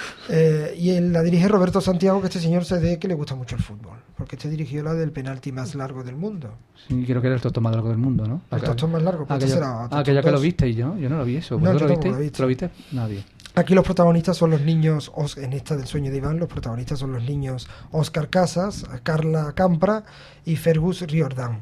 Y la dirige Roberto Santiago, que este señor se ve que le gusta mucho el fútbol, porque este dirigió la del penalti más largo del mundo. Sí, creo que era el tostón más largo del mundo, ¿no? El tostón más largo, pues será... Aquella que lo viste y yo no lo vi eso. No, ¿Lo viste? ¿Lo viste? Nadie. Aquí los protagonistas son los niños, en esta del sueño de Iván, los protagonistas son los niños Óscar Casas, Carla Campra y Fergus Riordán.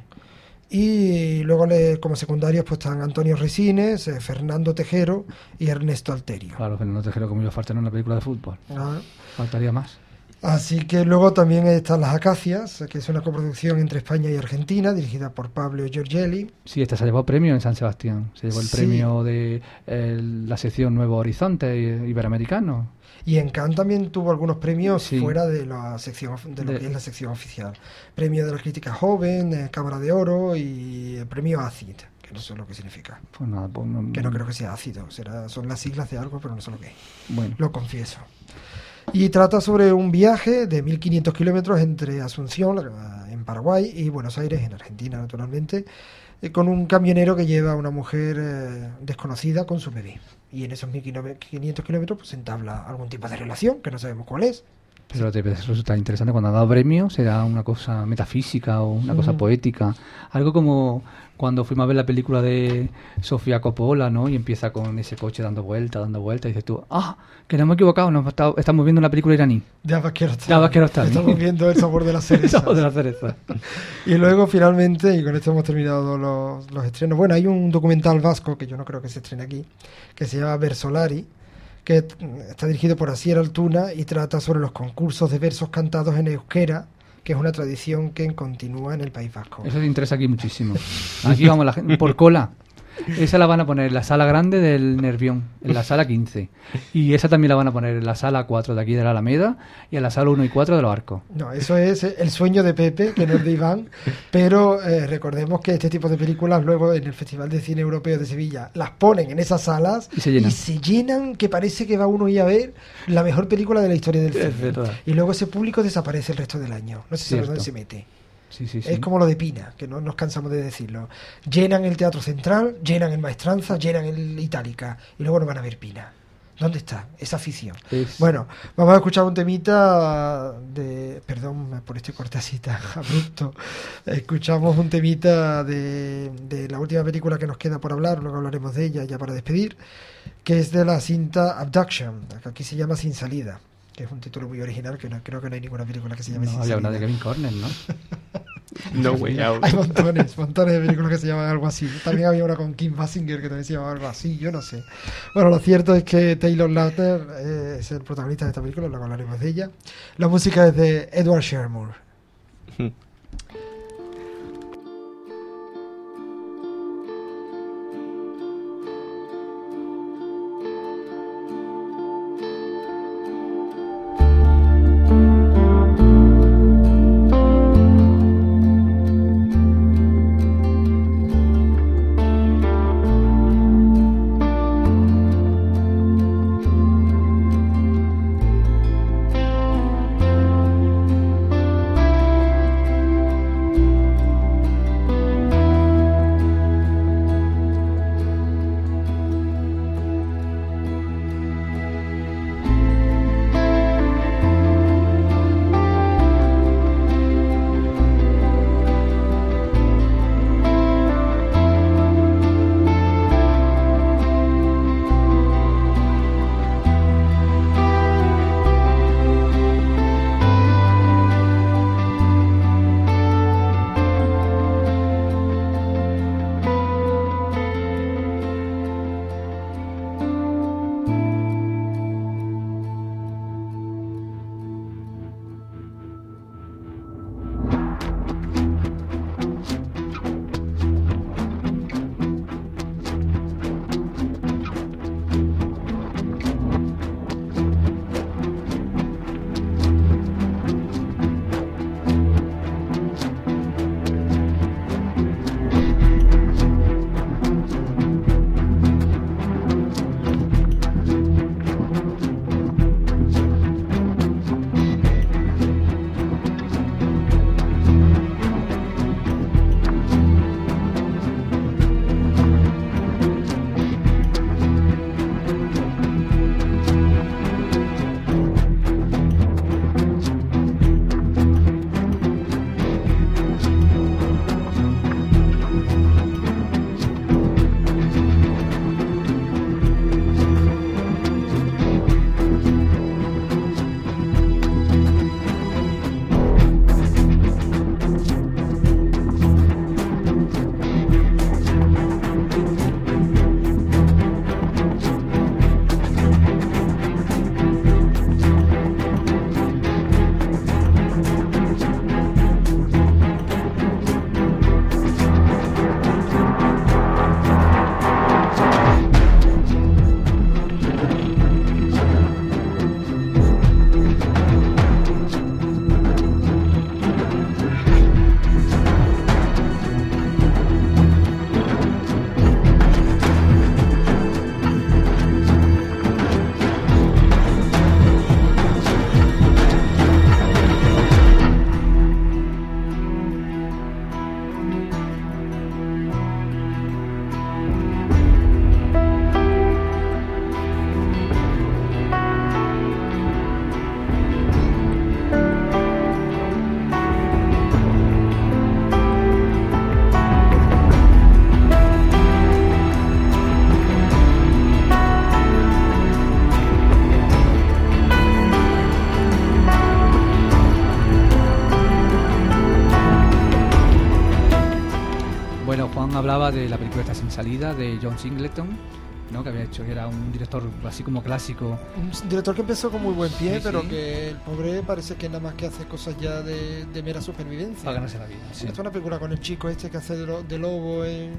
Y luego como secundarios pues están Antonio Resines, Fernando Tejero y Ernesto Alterio. Claro, Fernando Tejero, como iba a faltar en una película de fútbol. Faltaría más. Así que luego también están Las Acacias, que es una coproducción entre España y Argentina, dirigida por Pablo Giorgelli. Sí, esta se llevó premio en San Sebastián. Se llevó el premio de la sección Nuevo Horizonte Iberoamericano. Y en Cannes también tuvo algunos premios fuera de la sección de lo que es la sección oficial. Premio de la crítica joven, Cámara de Oro y el premio ACID, que no sé lo que significa. Pues nada, que no creo que sea ácido, son las siglas de algo, pero no sé lo que es. Bueno. Lo confieso. Y trata sobre un viaje de 1.500 kilómetros entre Asunción, en Paraguay, y Buenos Aires, en Argentina, naturalmente, con un camionero que lleva a una mujer desconocida con su bebé. Y en esos 1.500 kilómetros pues entabla algún tipo de relación, que no sabemos cuál es. Pero debe resultar interesante. Cuando ha dado premio, será una cosa metafísica o una cosa poética. Algo como cuando fuimos a ver la película de Sofía Coppola, ¿no? Y empieza con ese coche dando vueltas, y dices tú, que nos hemos equivocado, estamos viendo una película iraní. De Abbas Kiarostami. De Abbas Kiarostami. Estamos viendo El sabor de la cereza. El sabor de la cereza. Y luego, finalmente, y con esto hemos terminado los estrenos, bueno, hay un documental vasco, que yo no creo que se estrene aquí, que se llama Versolari, que está dirigido por Asier Altuna y trata sobre los concursos de versos cantados en euskera, que es una tradición que continúa en el País Vasco. Eso te interesa aquí muchísimo. Aquí vamos la gente, por cola. Esa la van a poner en la sala grande del Nervión, en la sala 15. Y esa también la van a poner en la sala 4 de aquí de la Alameda y en la sala 1 y 4 de los Arcos. No, eso es el sueño de Pepe, que no es de Iván. Pero recordemos que este tipo de películas luego en el Festival de Cine Europeo de Sevilla las ponen en esas salas y se llenan, que parece que va uno a ir a ver la mejor película de la historia del cine. Es verdad. Y luego ese público desaparece el resto del año. No sé si sabes dónde se mete. Sí. Es como lo de Pina, que no nos cansamos de decirlo. Llenan el Teatro Central, llenan el Maestranza, llenan el Itálica y luego no van a ver Pina. ¿Dónde está esa afición? Bueno, vamos a escuchar un temita de... Perdón por este cortecita abrupto. Escuchamos un temita de la última película que nos queda por hablar, luego hablaremos de ella ya para despedir, que es de la cinta Abduction, que aquí se llama Sin Salida, que es un título muy original, que creo que no hay ninguna película que se llame Sin Salida. Había una de Kevin Corner, ¿no? No Way Out. Hay montones de películas que se llaman algo así. También había una con Kim Basinger que también se llamaba algo así, yo no sé. Bueno, lo cierto es que Taylor Lautner es el protagonista de esta película, luego hablaremos de ella. La música es de Edward Shermour. hablaba de la película esta Sin Salida de John Singleton, ¿no? Que había hecho, que era un director así como clásico. Un director que empezó con muy buen pie, Sí, pero sí. que el pobre parece que nada más que hace cosas ya de mera supervivencia. Para ganarse la vida. Sí. Esta es una película con el chico este que hace de lobo en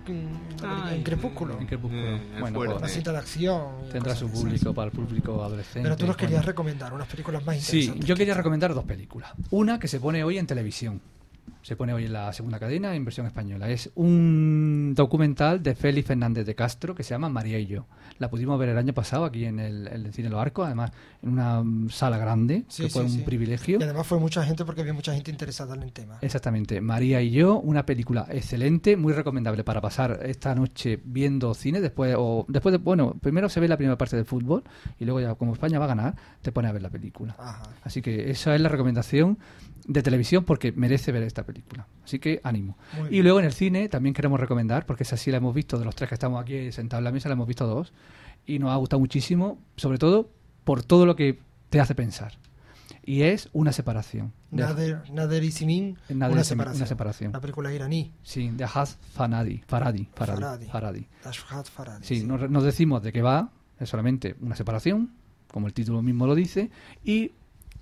Crepúsculo. En Crepúsculo. Bueno, fuerte. Una pues, cinta de acción. tendrá cosas su de esas. público, para el público adolescente. Pero tú nos querías bueno. recomendar unas películas más Sí, interesantes. yo quería recomendar 2 películas. Una que se pone hoy en televisión. Se pone hoy en la segunda cadena en versión española. Es un documental de Félix Fernández de Castro que se llama María y yo. La pudimos ver el año pasado aquí en el Cine Los Arcos, además en una sala grande, Sí, que fue sí, un sí. privilegio. Y además fue mucha gente porque había mucha gente interesada en el tema. Exactamente. María y yo, una película excelente, muy recomendable para pasar esta noche viendo cine. Después de, bueno, primero se ve la primera parte del fútbol y luego ya, como España va a ganar, te pone a ver la película. Ajá. Así que esa es la recomendación de televisión porque merece ver esta película. Así que ánimo. Muy Y bien. luego en el cine también queremos recomendar, porque esa sí la hemos visto, de los 3 que estamos aquí sentados en la mesa, la hemos visto 2 y nos ha gustado muchísimo, sobre todo por todo lo que te hace pensar. Y es Una separación. Nader y Simin, Nader una y Simin, separación. una separación. Una película iraní. Sí, de Ahaz Farhadi. Farhadi. Ashfaq Farhadi. Sí, nos decimos de qué va, es solamente una separación, como el título mismo lo dice, y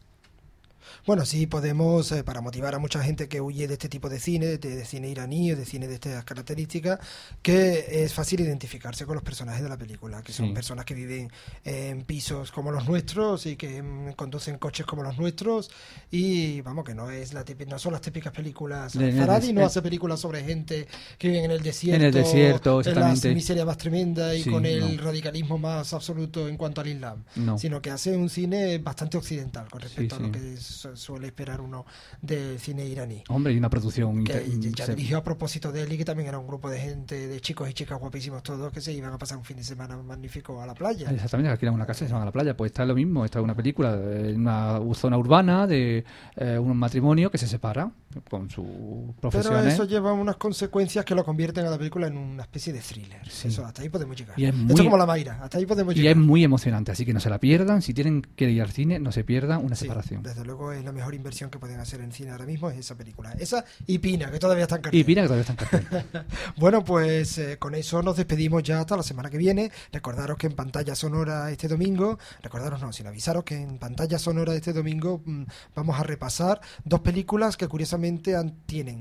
Bueno, sí, podemos, para motivar a mucha gente que huye de este tipo de cine, de cine iraní o de cine de estas características, que es fácil identificarse con los personajes de la película, que son Sí. personas que viven en pisos como los nuestros y que conducen coches como los nuestros y, vamos, que no es no son las típicas películas. Farhadi no hace películas sobre gente que vive en el desierto, en el desierto, en exactamente. la miseria más tremenda y Sí, con el no. radicalismo más absoluto en cuanto al Islam, No. sino que hace un cine bastante occidental con respecto Sí, a lo sí. que suele esperar uno del cine iraní. Hombre, y una producción Que ya se- dirigió a propósito de él y que también era un grupo de gente, de chicos y chicas guapísimos todos que se iban a pasar un fin de semana magnífico a la playa. Exactamente, alquilan una casa y se van a la playa. Pues está lo mismo, está una película en una zona urbana de un matrimonio que se separa con sus Pero profesiones. eso lleva unas consecuencias que lo convierten a la película en una especie de thriller. Sí. Eso, hasta ahí podemos llegar. Y es Esto muy- es como La Mayra, hasta ahí podemos Y llegar. es muy emocionante, así que no se la pierdan. Si tienen que ir al cine, no se pierdan Una Sí, separación. desde luego es la mejor inversión que pueden hacer en cine ahora mismo, es esa película. Esa y Pina, que todavía está en cartel. Y Pina, que todavía está en cartel. Bueno, pues con eso nos despedimos ya hasta la semana que viene. Recordaros que en pantalla sonora este domingo, recordaros no, sino avisaros que en pantalla sonora este domingo vamos a repasar 2 películas que curiosamente tienen,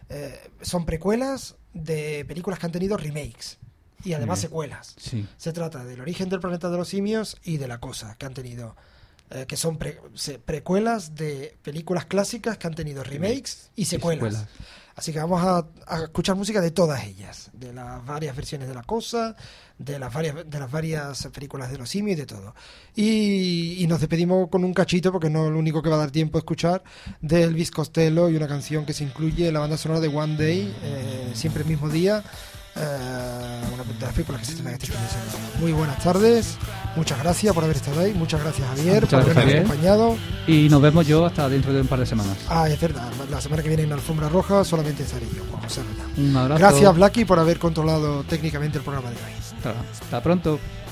son precuelas de películas que han tenido remakes y además Bien. secuelas. Sí. Se trata del Origen del planeta de los simios y de La cosa, que han tenido, que son precuelas de películas clásicas que han tenido remakes y secuelas. Así que vamos a escuchar música de todas ellas, de las varias versiones de La cosa, de las varias películas de los simios y de todo. Y nos despedimos con un cachito, porque no es lo único que va a dar tiempo a escuchar, de Elvis Costello y una canción que se incluye en la banda sonora de One Day, siempre el mismo día. Una de las películas que se estrenan este fin de semana. Muy buenas tardes, muchas gracias por haber estado ahí, muchas gracias Javier Muchas por habernos gracias, Javier. acompañado. Y nos vemos yo hasta dentro de un par de semanas. Es verdad, la semana que viene en la Alfombra Roja solamente estaré yo, Juan José Rueda. Un abrazo. Gracias Blacky por haber controlado técnicamente el programa de hoy. Hasta pronto.